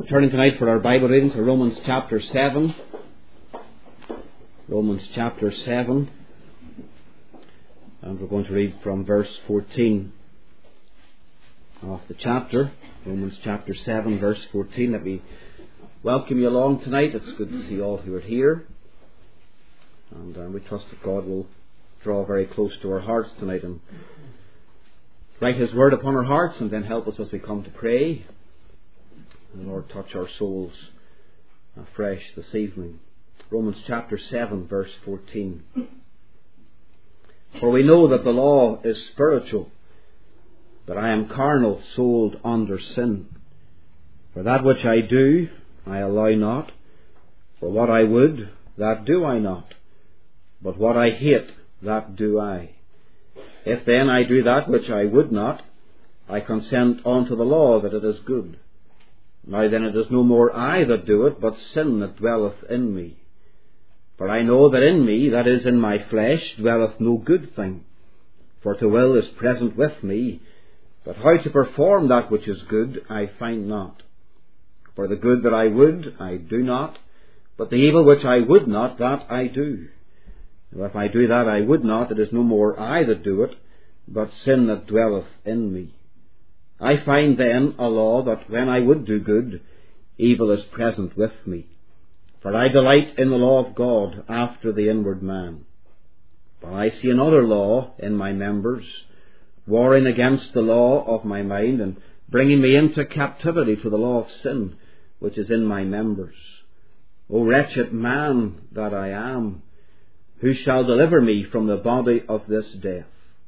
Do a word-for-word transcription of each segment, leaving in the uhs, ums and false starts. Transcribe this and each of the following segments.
We're turning tonight for our Bible reading to Romans chapter seven. Romans chapter seven. And we're going to read from verse fourteen of the chapter. Romans chapter seven, verse fourteen. Let me welcome you along tonight. It's good to see all who are here. And uh, we trust that God will draw very close to our hearts tonight and write His word upon our hearts, and then help us as we come to pray. And Lord, touch our souls afresh this evening. Romans chapter seven, verse fourteen. For we know that the law is spiritual, but I am carnal, sold under sin. For that which I do, I allow not. For what I would, that do I not. But what I hate, that do I. If then I do that which I would not, I consent unto the law that it is good. Now then it is no more I that do it, but sin that dwelleth in me. For I know that in me, that is in my flesh, dwelleth no good thing. For to will is present with me, but how to perform that which is good I find not. For the good that I would, I do not, but the evil which I would not, that I do. And if I do that I would not, it is no more I that do it, but sin that dwelleth in me. I find then a law that when I would do good, evil is present with me. For I delight in the law of God after the inward man. But I see another law in my members, warring against the law of my mind, and bringing me into captivity to the law of sin, which is in my members. O wretched man that I am, who shall deliver me from the body of this death?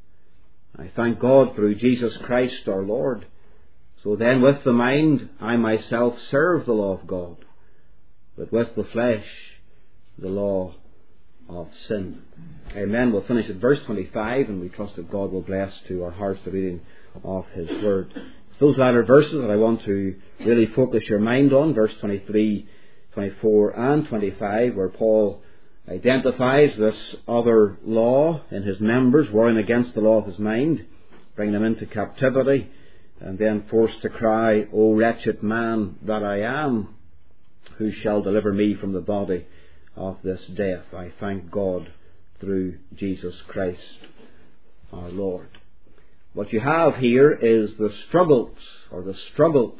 I thank God through Jesus Christ our Lord. So then with the mind I myself serve the law of God, but with the flesh the law of sin. Amen. We'll finish at verse twenty-five, and we trust that God will bless to our hearts the reading of His Word. It's those latter verses that I want to really focus your mind on, verse twenty-three, twenty-four and twenty-five, where Paul identifies this other law in his members, warring against the law of his mind, bringing them into captivity, and then forced to cry, O wretched man that I am, who shall deliver me from the body of this death? I thank God through Jesus Christ our Lord. What you have here is the struggles, or the struggles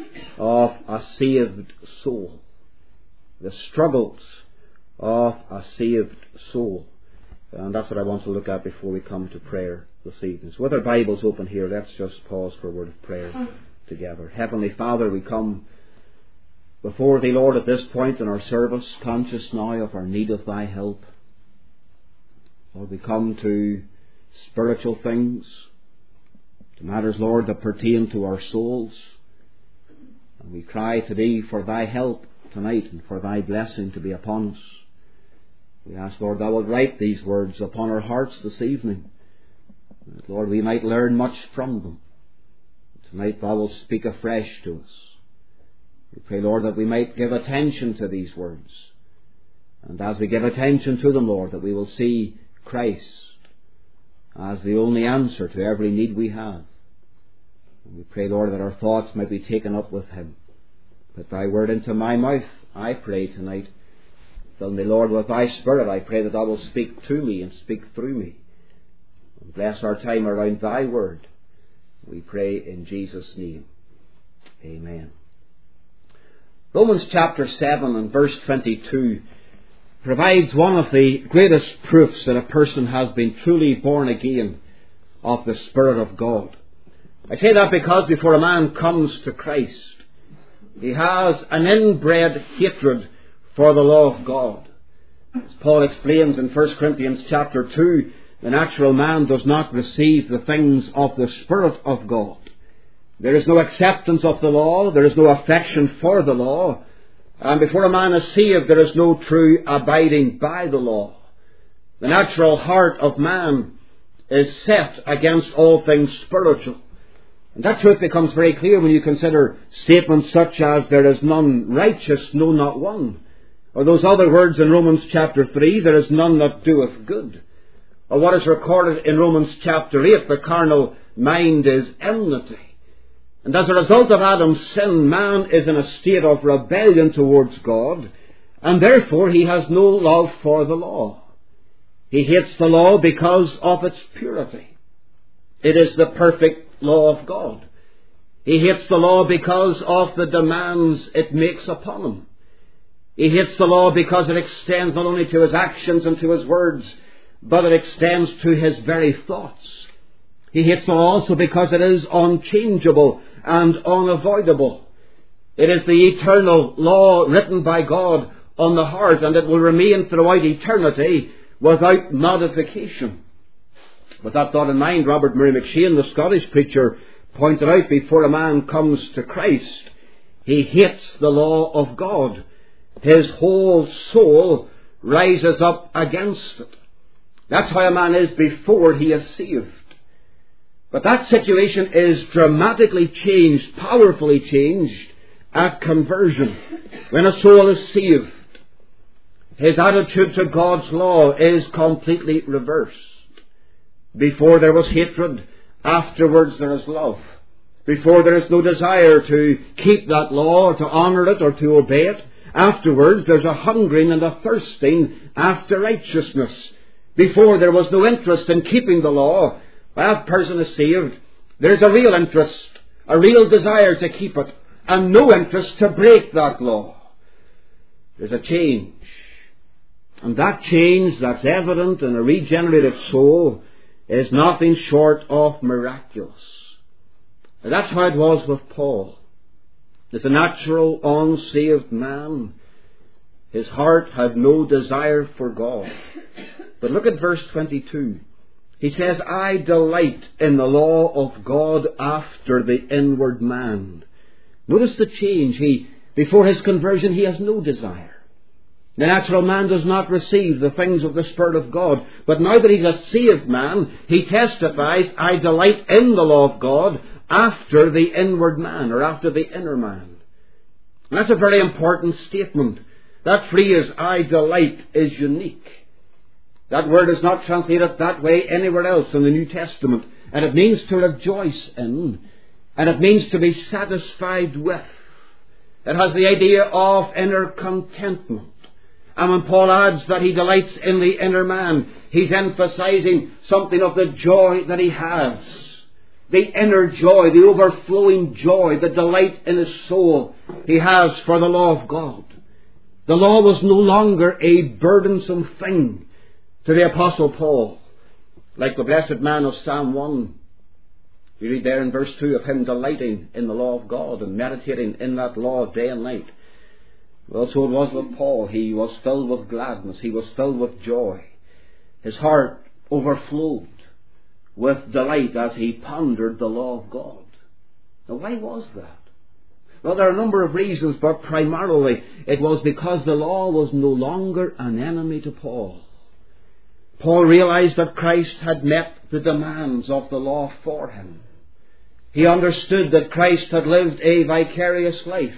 of a saved soul. The struggles of a saved soul. And that's what I want to look at before we come to prayer this evening. So with our Bibles open here, let's just pause for a word of prayer together. Heavenly Father, we come before Thee, Lord, at this point in our service, conscious now of our need of Thy help. Lord, we come to spiritual things, to matters, Lord, that pertain to our souls. And we cry to Thee for Thy help tonight and for Thy blessing to be upon us. We ask, Lord, Thou wilt write these words upon our hearts this evening, that, Lord, we might learn much from them. Tonight Thou wilt speak afresh to us. We pray, Lord, that we might give attention to these words. And as we give attention to them, Lord, that we will see Christ as the only answer to every need we have. And we pray, Lord, that our thoughts might be taken up with Him. Put Thy word into my mouth, I pray tonight. Fill me, Lord, with Thy Spirit. I pray that Thou wilt speak to me and speak through me. And bless our time around Thy word. We pray in Jesus' name. Amen. Romans chapter seven and verse twenty-two provides one of the greatest proofs that a person has been truly born again of the Spirit of God. I say that because before a man comes to Christ, he has an inbred hatred for the law of God. As Paul explains in First Corinthians chapter two, the natural man does not receive the things of the Spirit of God. There is no acceptance of the law, there is no affection for the law, and before a man is saved, there is no true abiding by the law. The natural heart of man is set against all things spiritual. And that truth becomes very clear when you consider statements such as, there is none righteous, no, not one. Or those other words in Romans chapter three, there is none that doeth good. Or what is recorded in Romans chapter eight, the carnal mind is enmity. And as a result of Adam's sin, man is in a state of rebellion towards God, and therefore he has no love for the law. He hates the law because of its purity. It is the perfect law of God. He hates the law because of the demands it makes upon him. He hates the law because it extends not only to his actions and to his words, but it extends to his very thoughts. He hates the law also because it is unchangeable and unavoidable. It is the eternal law written by God on the heart, and it will remain throughout eternity without modification. With that thought in mind, Robert Murray McShane, the Scottish preacher, pointed out before a man comes to Christ, he hates the law of God. His whole soul rises up against it. That's how a man is before he is saved. But that situation is dramatically changed, powerfully changed at conversion. When a soul is saved, his attitude to God's law is completely reversed. Before there was hatred, afterwards there is love. Before there is no desire to keep that law or to honour it or to obey it, afterwards there's a hungering and a thirsting after righteousness. Before there was no interest in keeping the law, when that person is saved, there's a real interest, a real desire to keep it, and no interest to break that law. There's a change. And that change that's evident in a regenerated soul is nothing short of miraculous. And that's how it was with Paul. As a natural, unsaved man, his heart had no desire for God. But look at verse twenty-two. He says, I delight in the law of God after the inward man. Notice the change. He, before his conversion, he has no desire. The natural man does not receive the things of the Spirit of God. But now that he's a saved man, he testifies, I delight in the law of God after the inward man, or after the inner man. And that's a very important statement. That phrase, I delight, is unique. That word is not translated that way anywhere else in the New Testament. And it means to rejoice in, and it means to be satisfied with. It has the idea of inner contentment. And when Paul adds that he delights in the inner man, he's emphasizing something of the joy that he has. The inner joy, the overflowing joy, the delight in his soul he has for the law of God. The law was no longer a burdensome thing to the Apostle Paul. Like the blessed man of Psalm one. You read there in verse two of him delighting in the law of God and meditating in that law day and night. Well, so it was with Paul. He was filled with gladness. He was filled with joy. His heart overflowed with delight as he pondered the law of God. Now, why was that? Well, there are a number of reasons, but primarily it was because the law was no longer an enemy to Paul. Paul realized that Christ had met the demands of the law for him. He understood that Christ had lived a vicarious life.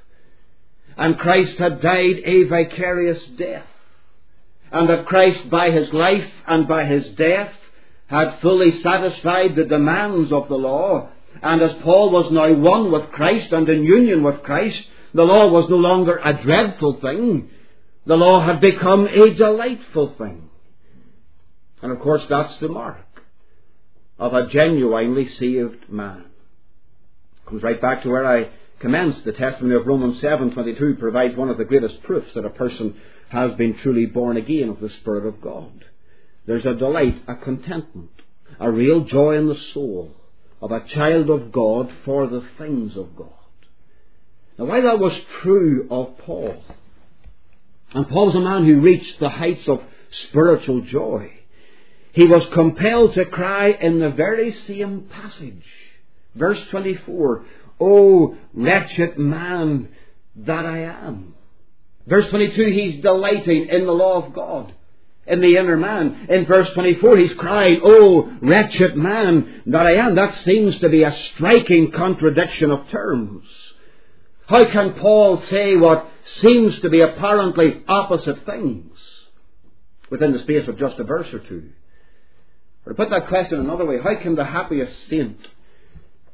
And Christ had died a vicarious death. And that Christ, by his life and by his death, had fully satisfied the demands of the law. And as Paul was now one with Christ and in union with Christ, the law was no longer a dreadful thing. The law had become a delightful thing. And of course that's the mark of a genuinely saved man. Comes right back to where I commenced. The testimony of Romans seven twenty-two provides one of the greatest proofs that a person has been truly born again of the Spirit of God. There's a delight, a contentment, a real joy in the soul of a child of God for the things of God. Now, while that was true of Paul, and Paul was a man who reached the heights of spiritual joy, he was compelled to cry in the very same passage. Verse twenty-four, O wretched man that I am. Verse twenty-two, he's delighting in the law of God, in the inner man. In verse twenty-four, he's crying, O wretched man that I am. That seems to be a striking contradiction of terms. How can Paul say what seems to be apparently opposite things within the space of just a verse or two? Or to put that question another way, how can the happiest saint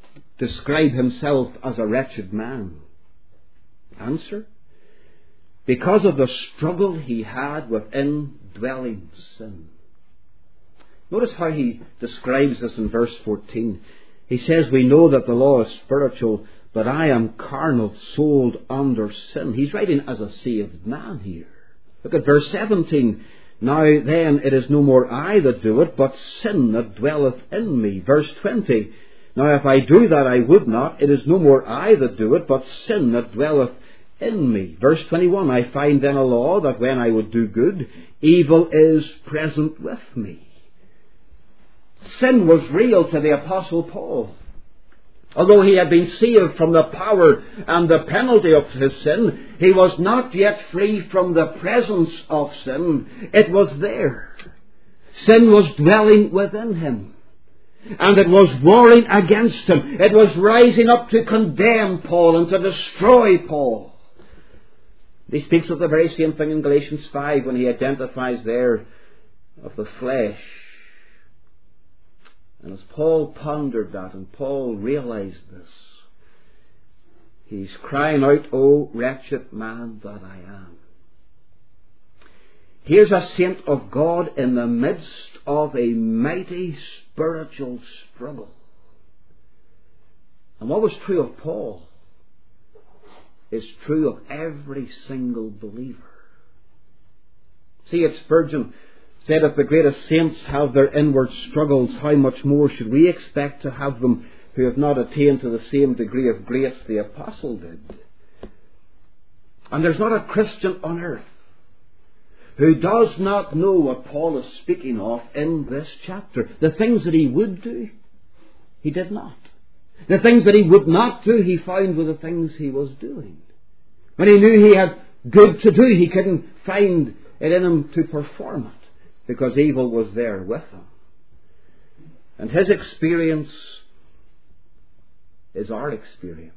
describe himself as a wretched man? Answer: because of the struggle he had with indwelling sin. Notice how he describes this in verse fourteen. He says, we know that the law is spiritual, but I am carnal, sold under sin. He's writing as a saved man here. Look at verse seventeen. Now then it is no more I that do it, but sin that dwelleth in me. Verse twenty. Now if I do that I would not, it is no more I that do it, but sin that dwelleth in me. Verse twenty-one. I find then a law that when I would do good, evil is present with me. Sin was real to the Apostle Paul. Although he had been saved from the power and the penalty of his sin, he was not yet free from the presence of sin. It was there. Sin was dwelling within him. And it was warring against him. It was rising up to condemn Paul and to destroy Paul. He speaks of the very same thing in Galatians five when he identifies there of the flesh. And as Paul pondered that and Paul realized this, he's crying out, "O wretched man that I am." Here's a saint of God in the midst of a mighty spiritual struggle. And what was true of Paul is true of every single believer. See, it's Spurgeon said, if the greatest saints have their inward struggles, how much more should we expect to have them who have not attained to the same degree of grace the apostle did? And there's not a Christian on earth who does not know what Paul is speaking of in this chapter. The things that he would do, he did not. The things that he would not do, he found were the things he was doing. When he knew he had good to do, he couldn't find it in him to perform it, because evil was there with him. And his experience is our experience.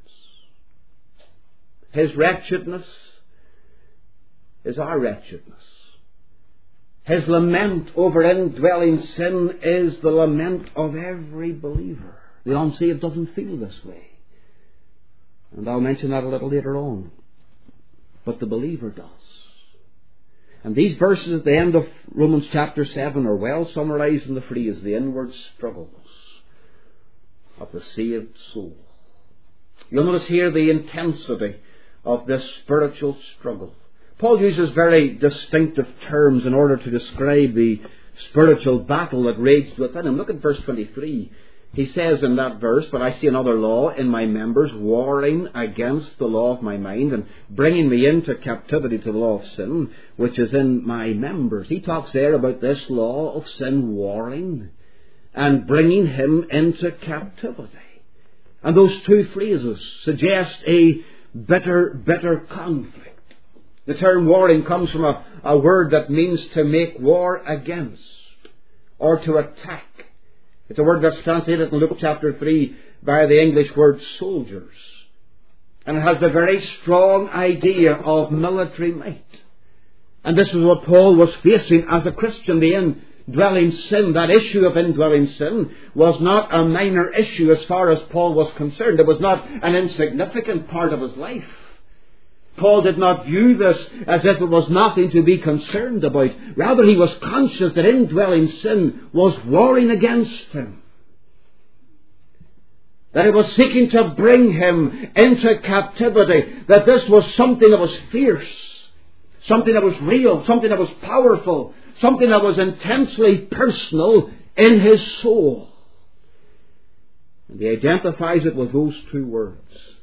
His wretchedness is our wretchedness. His lament over indwelling sin is the lament of every believer. The unsaved doesn't feel this way. And I'll mention that a little later on. But the believer does. And these verses at the end of Romans chapter seven are well summarized in the phrase, the inward struggles of the saved soul. You'll notice here the intensity of this spiritual struggle. Paul uses very distinctive terms in order to describe the spiritual battle that raged within him. Look at verse twenty-three. He says in that verse, "But I see another law in my members, warring against the law of my mind, and bringing me into captivity to the law of sin, which is in my members." He talks there about this law of sin warring and bringing him into captivity. And those two phrases suggest a bitter, bitter conflict. The term warring comes from a, a word that means to make war against or to attack. It's a word that's translated in Luke chapter three by the English word soldiers. And it has the very strong idea of military might. And this is what Paul was facing as a Christian. The indwelling sin, that issue of indwelling sin, was not a minor issue as far as Paul was concerned. It was not an insignificant part of his life. Paul did not view this as if it was nothing to be concerned about. Rather, he was conscious that indwelling sin was warring against him. That it was seeking to bring him into captivity. That this was something that was fierce. Something that was real. Something that was powerful. Something that was intensely personal in his soul. And he identifies it with those two words.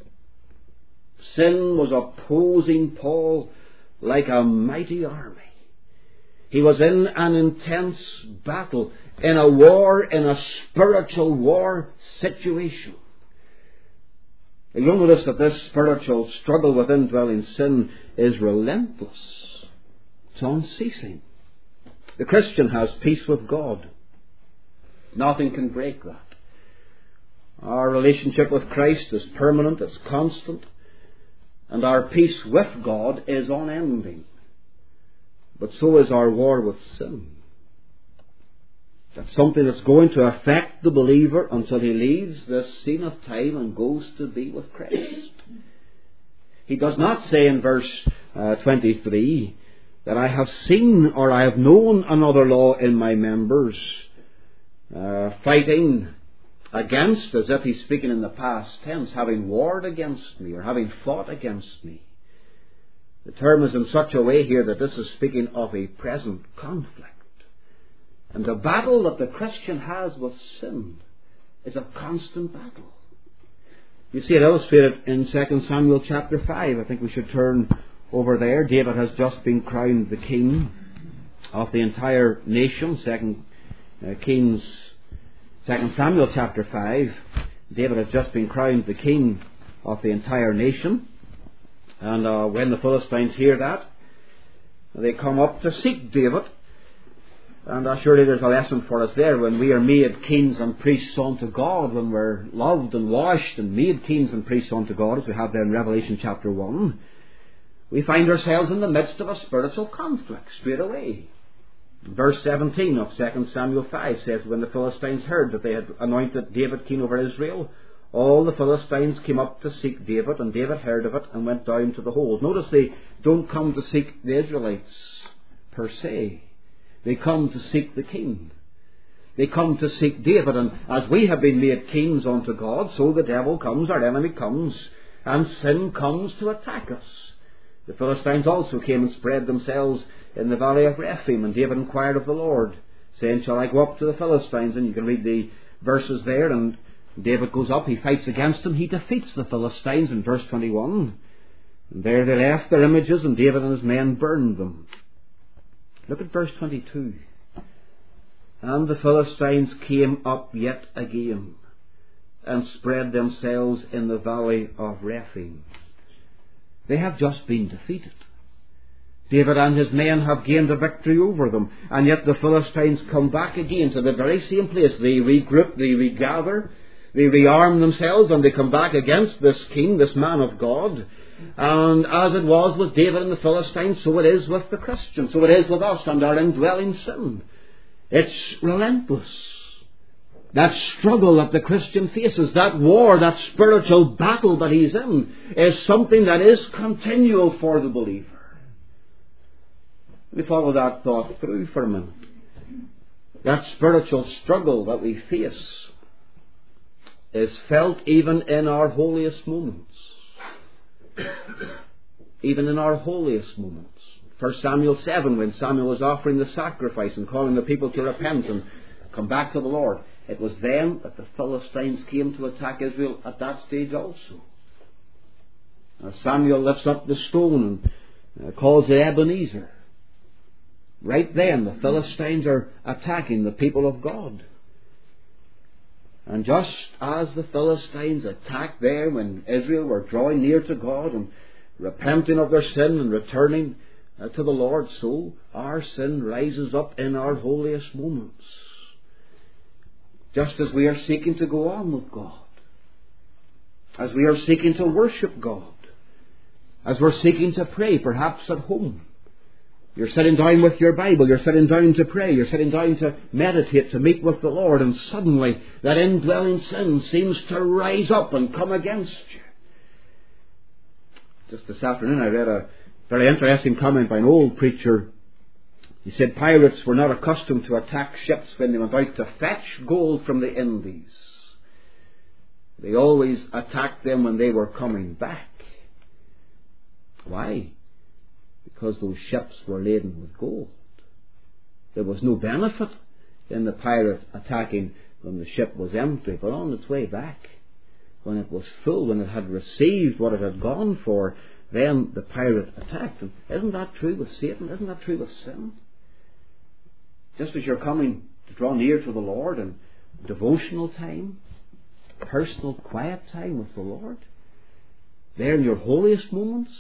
Sin was opposing Paul like a mighty army. He was in an intense battle, in a war, in a spiritual war situation. You'll notice that this spiritual struggle with indwelling sin is relentless. It's unceasing. The Christian has peace with God. Nothing can break that. Our relationship with Christ is permanent, it's constant. And our peace with God is unending. But so is our war with sin. That's something that's going to affect the believer until he leaves this scene of time and goes to be with Christ. He does not say in verse uh, twenty-three that I have seen or I have known another law in my members, uh, fighting against, as if he's speaking in the past tense, having warred against me or having fought against me. The term is in such a way here that this is speaking of a present conflict. And the battle that the Christian has with sin is a constant battle. You see it illustrated in Second Samuel chapter five. I think we should turn over there. David has just been crowned the king of the entire nation. Second uh, Kings, Second Samuel chapter five. David has just been crowned the king of the entire nation. And uh, when the Philistines hear that, they come up to seek David. And uh, surely there's a lesson for us there when we are made kings and priests unto God, when we're loved and washed and made kings and priests unto God, as we have there in Revelation chapter one. We find ourselves in the midst of a spiritual conflict straight away. Verse seventeen of Second Samuel five says, when the Philistines heard that they had anointed David king over Israel, all the Philistines came up to seek David, and David heard of it and went down to the hold. Notice they don't come to seek the Israelites per se. They come to seek the king. They come to seek David, and as we have been made kings unto God, so the devil comes, our enemy comes, and sin comes to attack us. The Philistines also came and spread themselves in the valley of Rephaim, and David inquired of the Lord, saying, shall I go up to the Philistines? And you can read the verses there, and David goes up, he fights against them, he defeats the Philistines in verse twenty-one. And there they left their images, and David and his men burned them. Look at verse twenty-two. And the Philistines came up yet again, and spread themselves in the valley of Rephaim. They have just been defeated. David and his men have gained a victory over them, and yet the Philistines come back again to the very same place. They regroup, they regather, they rearm themselves, and they come back against this king, this man of God. And as it was with David and the Philistines, so it is with the Christian, so it is with us and our indwelling sin. It's relentless. That struggle that the Christian faces, that war, that spiritual battle that he's in, is something that is continual for the believer. Let me follow that thought through for a minute. That spiritual struggle that we face is felt even in our holiest moments. Even in our holiest moments. First Samuel seven, when Samuel was offering the sacrifice and calling the people to repent and come back to the Lord, it was then that the Philistines came to attack Israel at that stage also. As Samuel lifts up the stone and uh, calls it Ebenezer, right then the Philistines are attacking the people of God. And just as the Philistines attacked there when Israel were drawing near to God and repenting of their sin and returning uh, to the Lord, so our sin rises up in our holiest moments. Just as we are seeking to go on with God, as we are seeking to worship God, as we're seeking to pray, perhaps at home. You're sitting down with your Bible, you're sitting down to pray, you're sitting down to meditate, to meet with the Lord, and suddenly that indwelling sin seems to rise up and come against you. Just this afternoon I read a very interesting comment by an old preacher. He said pirates were not accustomed to attack ships when they went out to fetch gold from the Indies. They always attacked them when they were coming back. Why? Because those ships were laden with gold. There was no benefit in the pirate attacking when the ship was empty, but on its way back, when it was full, when it had received what it had gone for, then the pirate attacked. And isn't that true with Satan? Isn't that true with sin? Just as you're coming to draw near to the Lord in devotional time, personal quiet time with the Lord, there in your holiest moments,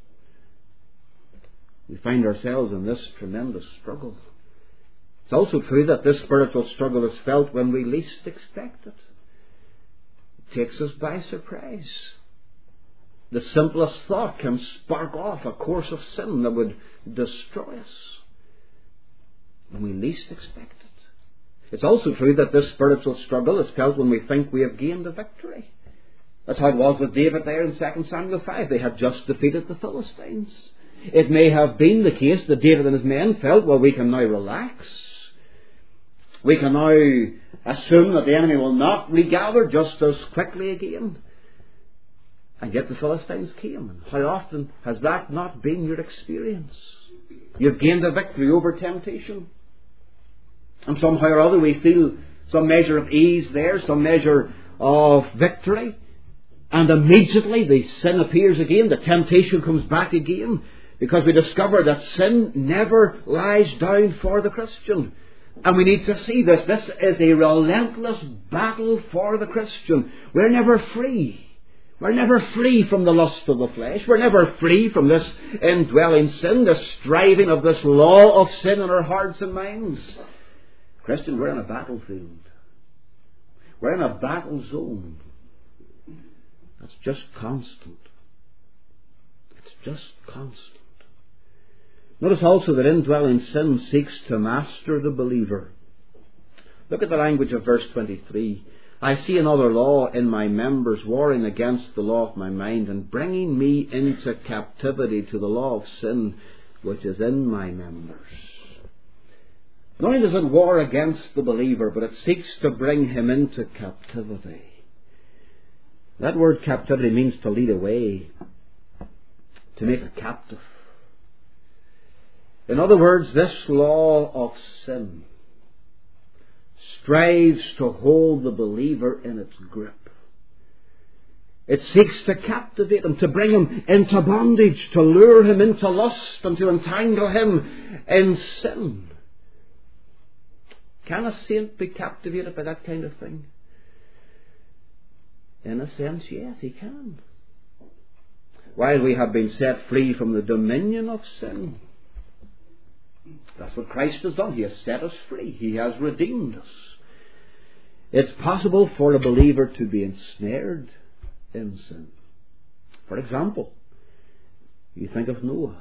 we find ourselves in this tremendous struggle. It's also true that this spiritual struggle is felt when we least expect it. It takes us by surprise. The simplest thought can spark off a course of sin that would destroy us when we least expect it. It's also true that this spiritual struggle is felt when we think we have gained a victory. That's how it was with David there in Second Samuel five. They had just defeated the Philistines. It may have been the case that David and his men felt, well, we can now relax. We can now assume that the enemy will not regather just as quickly again. And yet the Philistines came. And how often has that not been your experience? You've gained a victory over temptation. And somehow or other we feel some measure of ease there, some measure of victory. And immediately the sin appears again, the temptation comes back again. Because we discover that sin never lies down for the Christian. And we need to see this. This is a relentless battle for the Christian. We're never free. We're never free from the lust of the flesh. We're never free from this indwelling sin, this striving of this law of sin in our hearts and minds. Christian, we're in a battlefield. We're in a battle zone. That's just constant. It's just constant. Notice also that indwelling sin seeks to master the believer. Look at the language of verse twenty-three. I see another law in my members, warring against the law of my mind, and bringing me into captivity to the law of sin which is in my members. Not only does it war against the believer, but it seeks to bring him into captivity. That word captivity means to lead away, to make a captive. In other words, this law of sin strives to hold the believer in its grip. It seeks to captivate him, to bring him into bondage, to lure him into lust and to entangle him in sin. Can a saint be captivated by that kind of thing? In a sense, yes, he can. While we have been set free from the dominion of sin. That's what Christ has done. He has set us free. He has redeemed us. It's possible for a believer to be ensnared in sin. For example, you think of Noah.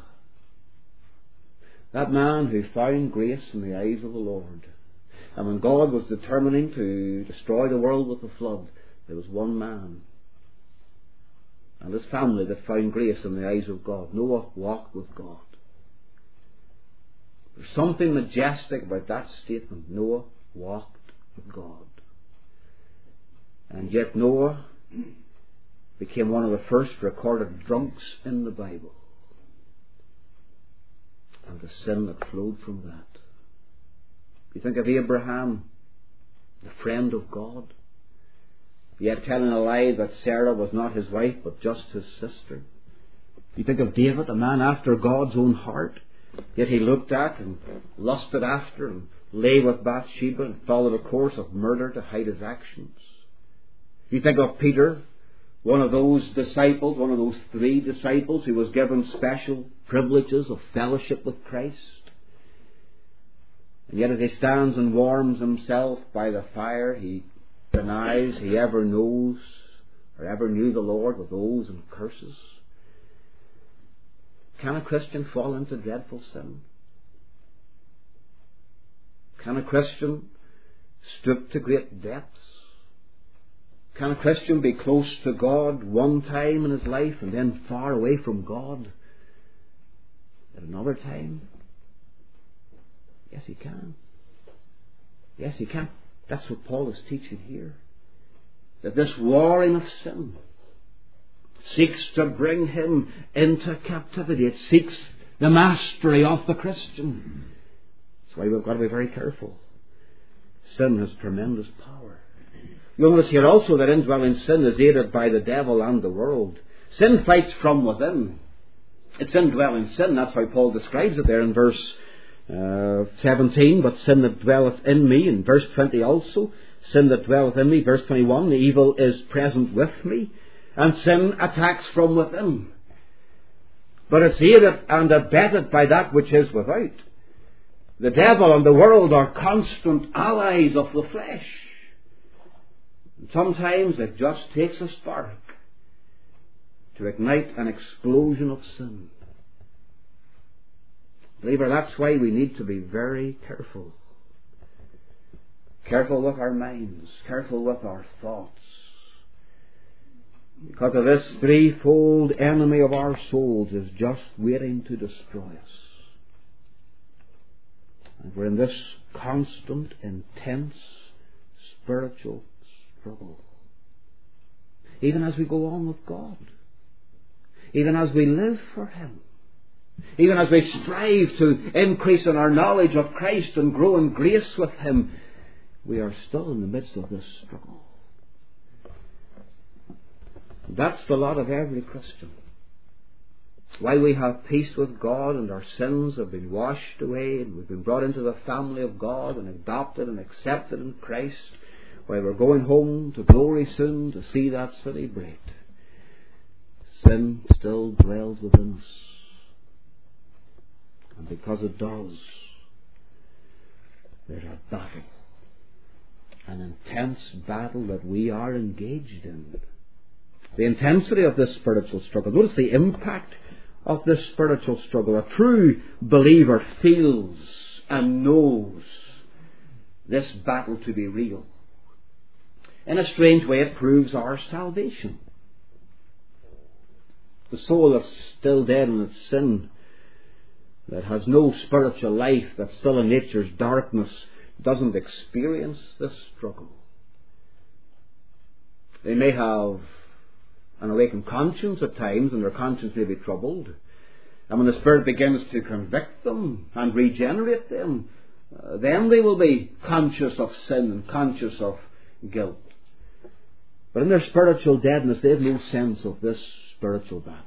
That man who found grace in the eyes of the Lord. And when God was determining to destroy the world with the flood, there was one man and his family that found grace in the eyes of God. Noah walked with God. There's something majestic about that statement. Noah walked with God. And yet Noah became one of the first recorded drunks in the Bible. And the sin that flowed from that. You think of Abraham, the friend of God, yet telling a lie that Sarah was not his wife but just his sister. You think of David, a man after God's own heart, yet he looked at and lusted after and lay with Bathsheba and followed a course of murder to hide his actions. You think of Peter, one of those disciples, one of those three disciples who was given special privileges of fellowship with Christ. And yet as he stands and warms himself by the fire, he denies he ever knows or ever knew the Lord with oaths and curses. Can a Christian fall into dreadful sin? Can a Christian stoop to great depths? Can a Christian be close to God one time in his life and then far away from God at another time? Yes, he can. Yes, he can. That's what Paul is teaching here. That this warring of sin seeks to bring him into captivity. It seeks the mastery of the Christian. That's why we've got to be very careful. Sin has tremendous power. You'll notice here also that indwelling sin is aided by the devil and the world. Sin fights from within. It's indwelling sin. That's how Paul describes it there in verse uh, seventeen. But sin that dwelleth in me. In verse twenty also. Sin that dwelleth in me. Verse twenty-one. The evil is present with me. And sin attacks from within. But it's aided and abetted by that which is without. The devil and the world are constant allies of the flesh. And sometimes it just takes a spark to ignite an explosion of sin. Believer, that's why we need to be very careful. Careful with our minds, careful with our thoughts. Because of this threefold enemy of our souls is just waiting to destroy us. And we're in this constant, intense, spiritual struggle. Even as we go on with God. Even as we live for Him. Even as we strive to increase in our knowledge of Christ and grow in grace with Him, we are still in the midst of this struggle. That's the lot of every Christian. While we have peace with God and our sins have been washed away and we've been brought into the family of God and adopted and accepted in Christ, while we're going home to glory soon to see that city bright, sin still dwells within us. And because it does, there's a battle. An intense battle that we are engaged in. The intensity of this spiritual struggle. Notice the impact of this spiritual struggle. A true believer feels and knows this battle to be real. In a strange way, it proves our salvation. The soul that's still dead in its sin, that has no spiritual life, that's still in nature's darkness, doesn't experience this struggle. They may have an awakened conscience at times, and their conscience may be troubled. And when the Spirit begins to convict them and regenerate them, uh, then they will be conscious of sin and conscious of guilt. But in their spiritual deadness, they have no sense of this spiritual battle.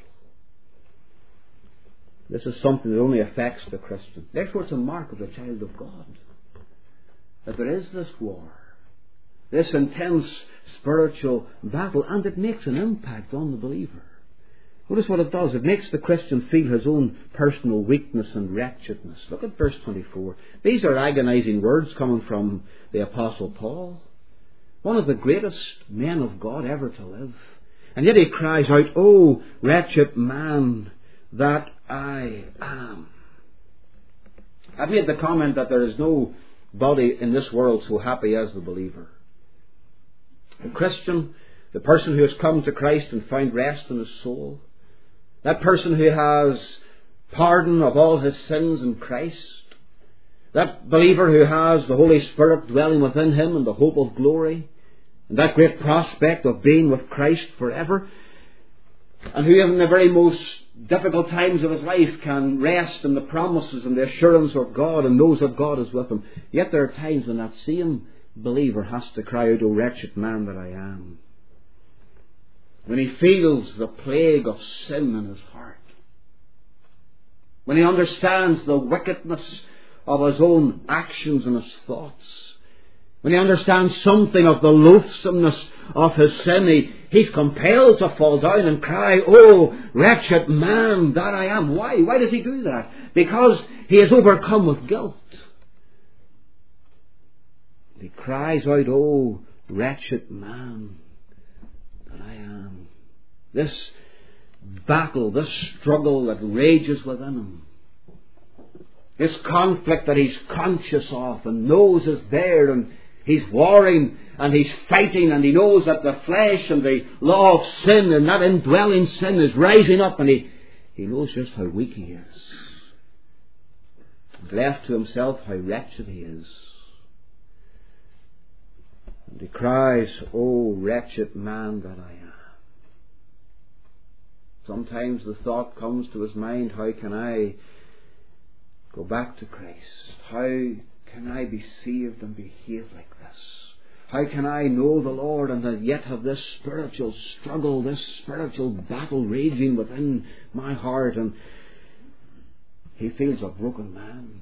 This is something that only affects the Christian. Therefore, it's a mark of the child of God, that there is this war, this intense spiritual battle, and it makes an impact on the believer. Notice what it does. It makes the Christian feel his own personal weakness and wretchedness. Look at verse twenty-four. These are agonizing words coming from the Apostle Paul, one of the greatest men of God ever to live. And yet he cries out, "Oh, wretched man that I am." I've made the comment that there is no body in this world so happy as the believer. The Christian, the person who has come to Christ and found rest in his soul, that person who has pardon of all his sins in Christ, that believer who has the Holy Spirit dwelling within him and the hope of glory, and that great prospect of being with Christ forever, and who in the very most difficult times of his life can rest in the promises and the assurance of God and knows that God is with him. Yet there are times when that same believer has to cry out, "O wretched man that I am," when he feels the plague of sin in his heart, when he understands the wickedness of his own actions and his thoughts, when he understands something of the loathsomeness of his sin, he, he's compelled to fall down and cry, "Oh, wretched man that I am." Why? Why does he do that? Because he is overcome with guilt. He cries out, "Oh, wretched man that I am." This battle, this struggle that rages within him, this conflict that he's conscious of and knows is there, and he's warring and he's fighting, and he knows that the flesh and the law of sin and that indwelling sin is rising up, and he, he knows just how weak he is. And left to himself, how wretched he is. And he cries, "Oh, wretched man that I am." Sometimes the thought comes to his mind, how can I go back to Christ? How can I be saved and behave like this? How can I know the Lord and yet have this spiritual struggle, this spiritual battle raging within my heart? And he feels a broken man.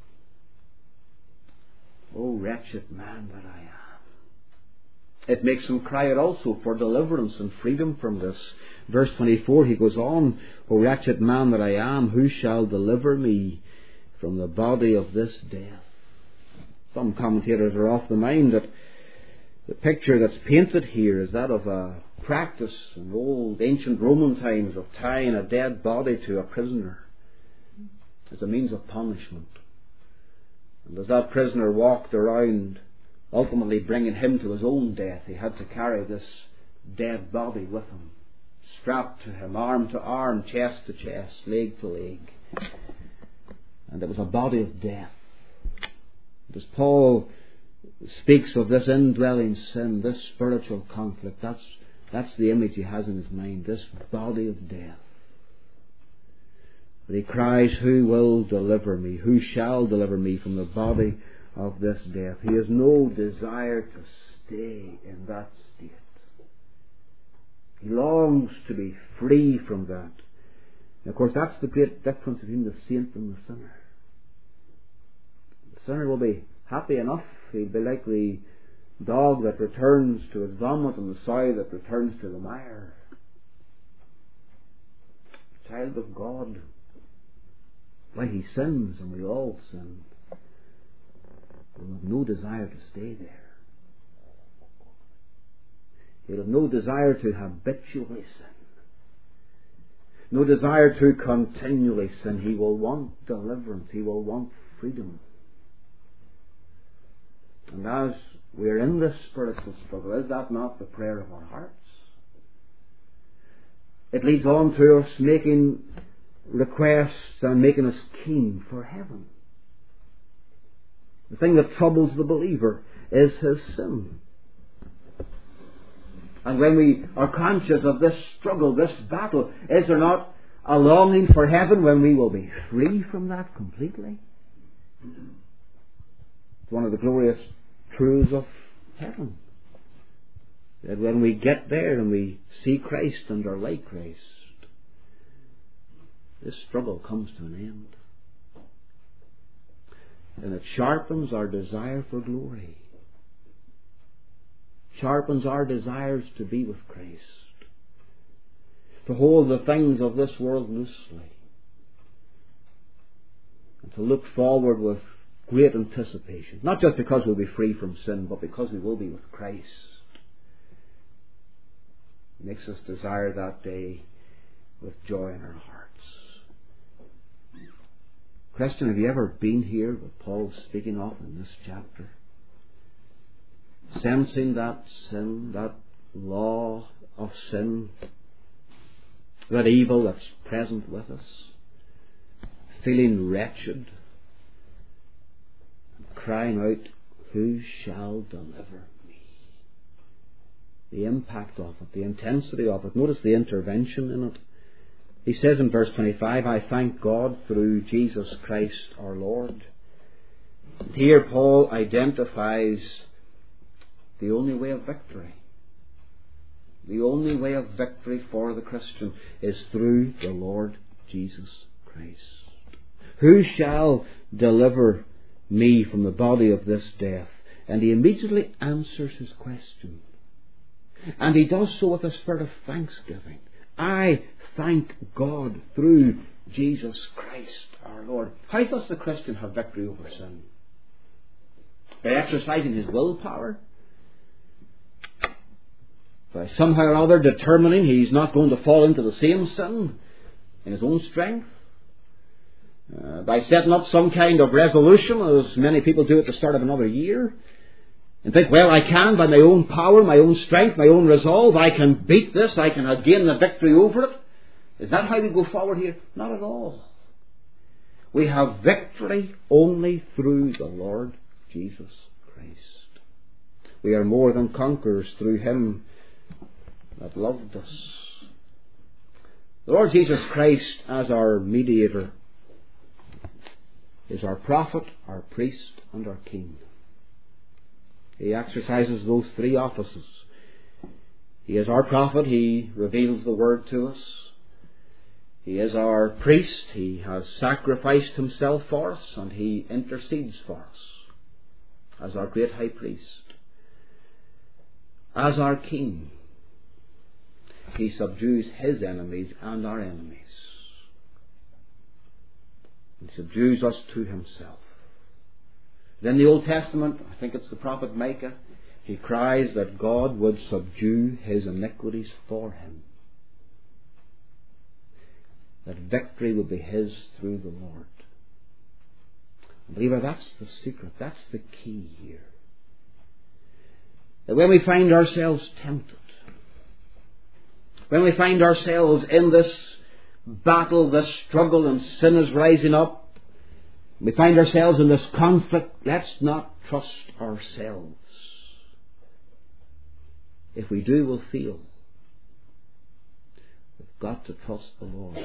"Oh, wretched man that I am." It makes him cry out also for deliverance and freedom from this. Verse twenty-four, he goes on, "O wretched man that I am, who shall deliver me from the body of this death?" Some commentators are of the mind that the picture that's painted here is that of a practice in old ancient Roman times of tying a dead body to a prisoner as a means of punishment. And as that prisoner walked around ultimately bringing him to his own death, he had to carry this dead body with him, strapped to him, arm to arm, chest to chest, leg to leg. And it was a body of death. As Paul speaks of this indwelling sin, this spiritual conflict, that's, that's the image he has in his mind, this body of death. But he cries, who will deliver me? Who shall deliver me from the body of this death? He has no desire to stay in that state. He longs to be free from that. And of course, that's the great difference between the saint and the sinner. The sinner will be happy enough. He'll be like the dog that returns to his vomit and the sow that returns to the mire. Child of God, when he sins, and we all sin, he'll have no desire to stay there. He'll have no desire to habitually sin. No desire to continually sin. He will want deliverance. He will want freedom. And as we're in this spiritual struggle, is that not the prayer of our hearts? It leads on to us making requests and making us keen for heaven. The thing that troubles the believer is his sin. And when we are conscious of this struggle, this battle, is there not a longing for heaven when we will be free from that completely? It's one of the glorious truths of heaven, that when we get there and we see Christ and are like Christ, this struggle comes to an end. And it sharpens our desire for glory. Sharpens our desires to be with Christ. To hold the things of this world loosely. And to look forward with great anticipation. Not just because we'll be free from sin, but because we will be with Christ. It makes us desire that day with joy in our hearts. Christian, have you ever been here, what Paul's speaking of in this chapter? Sensing that sin, that law of sin, that evil that's present with us, feeling wretched, and crying out, who shall deliver me? The impact of it, the intensity of it. Notice the intervention in it. He says in verse twenty-five, I thank God through Jesus Christ our Lord. And here Paul identifies the only way of victory. The only way of victory for the Christian is through the Lord Jesus Christ. Who shall deliver me from the body of this death? And he immediately answers his question. And he does so with a spirit of thanksgiving. I thank God through Jesus Christ our Lord. How does the Christian have victory over sin? By exercising his willpower? By somehow or other determining he's not going to fall into the same sin in his own strength? Uh, by setting up some kind of resolution, as many people do at the start of another year, and think, well, I can, by my own power, my own strength, my own resolve, I can beat this, I can gain the victory over it. Is that how we go forward here? Not at all. We have victory only through the Lord Jesus Christ. We are more than conquerors through Him that loved us. The Lord Jesus Christ, as our mediator, is our prophet, our priest, and our king. He exercises those three offices. He is our prophet. He reveals the word to us. He is our priest. He has sacrificed himself for us, and he intercedes for us as our great high priest. As our king, he subdues his enemies and our enemies. He subdues us to himself. In the Old Testament, I think it's the prophet Micah, he cries that God would subdue his iniquities for him. That victory would be his through the Lord. Believer, that's the secret. That's the key here. that when we find ourselves tempted, when we find ourselves in this battle, this struggle, and sin is rising up, we find ourselves in this conflict, let's not trust ourselves. If we do, we'll fail. We've got to trust the Lord.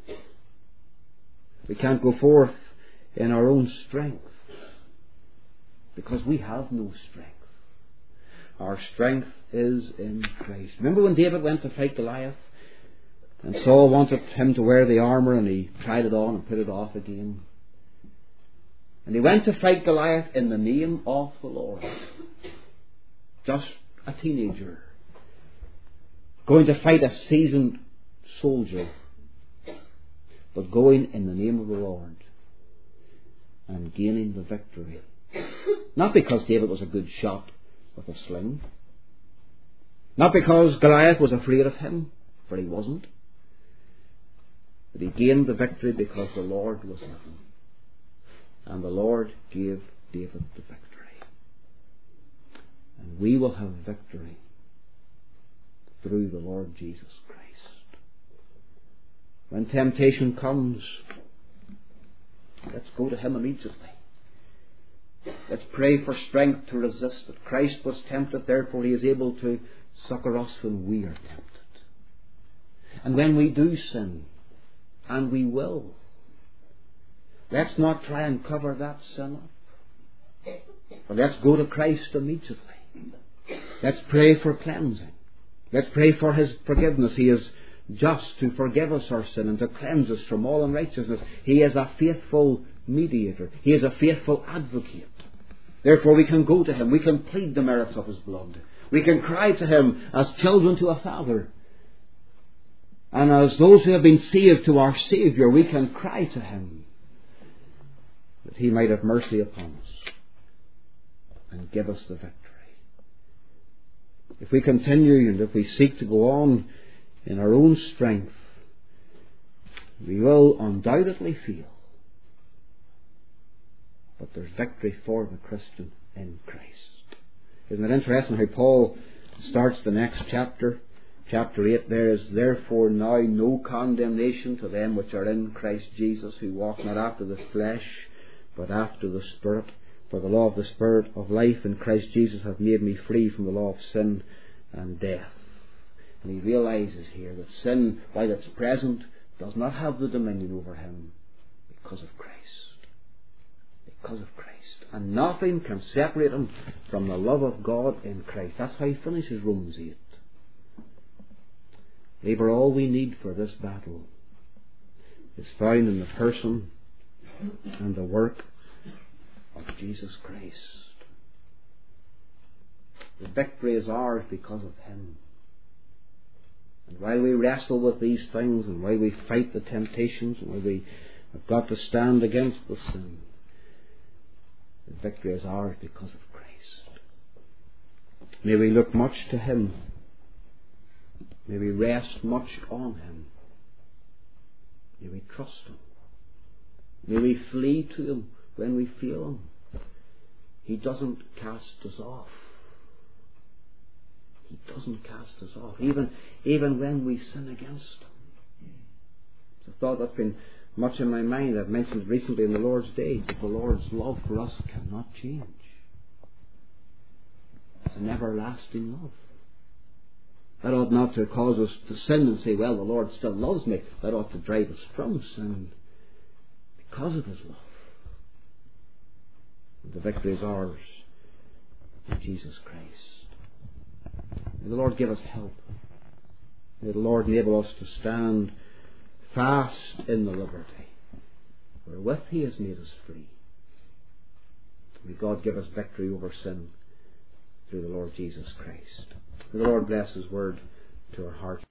We can't go forth in our own strength, because we have no strength. Our strength is in Christ. Remember when David went to fight Goliath, and Saul wanted him to wear the armour, and he tried it on and put it off again. And he went to fight Goliath in the name of the Lord. Just a teenager going to fight a seasoned soldier, but going in the name of the Lord and gaining the victory. Not because David was a good shot with a sling, not because Goliath was afraid of him, for he wasn't, but he gained the victory because the Lord was with him, and the Lord gave David the victory. And we will have victory through the Lord Jesus Christ. When temptation comes, let's go to Him immediately. Let's pray for strength to resist it. Christ was tempted, therefore He is able to succour us when we are tempted. And when we do sin, and we will, let's not try and cover that sin up, but let's go to Christ immediately. Let's pray for cleansing. Let's pray for His forgiveness. He is just to forgive us our sin and to cleanse us from all unrighteousness. He is a faithful mediator. He is a faithful advocate. Therefore we can go to Him. We can plead the merits of His blood. We can cry to Him as children to a Father. And as those who have been saved to our Saviour, we can cry to Him that He might have mercy upon us and give us the victory. If we continue and if we seek to go on in our own strength, we will undoubtedly fail. But there's victory for the Christian in Christ. Isn't it interesting how Paul starts the next chapter? Chapter eight, there is therefore now no condemnation to them which are in Christ Jesus, who walk not after the flesh, but after the Spirit. For the law of the Spirit of life in Christ Jesus hath made me free from the law of sin and death. And he realizes here that sin, while it's present, does not have the dominion over him because of Christ. Because of Christ. And nothing can separate him from the love of God in Christ. That's how he finishes Romans eight. Neighbour, all we need for this battle is found in the person and the work of Jesus Christ. The victory is ours because of Him. And while we wrestle with these things, and while we fight the temptations, and while we have got to stand against the sin, the victory is ours because of Christ. May we look much to Him. May we rest much on Him. May we trust Him. May we flee to Him when we feel Him. He doesn't cast us off. He doesn't cast us off, even, even when we sin against Him. It's a thought that's been much in my mind. I've mentioned recently in the Lord's Day that the Lord's love for us cannot change. It's an everlasting love. That ought not to cause us to sin and say, well, the Lord still loves me. That ought to drive us from sin because of His love. The victory is ours in Jesus Christ. May the Lord give us help. May the Lord enable us to stand fast in the liberty wherewith He has made us free. May God give us victory over sin through the Lord Jesus Christ. May the Lord bless His word to our hearts.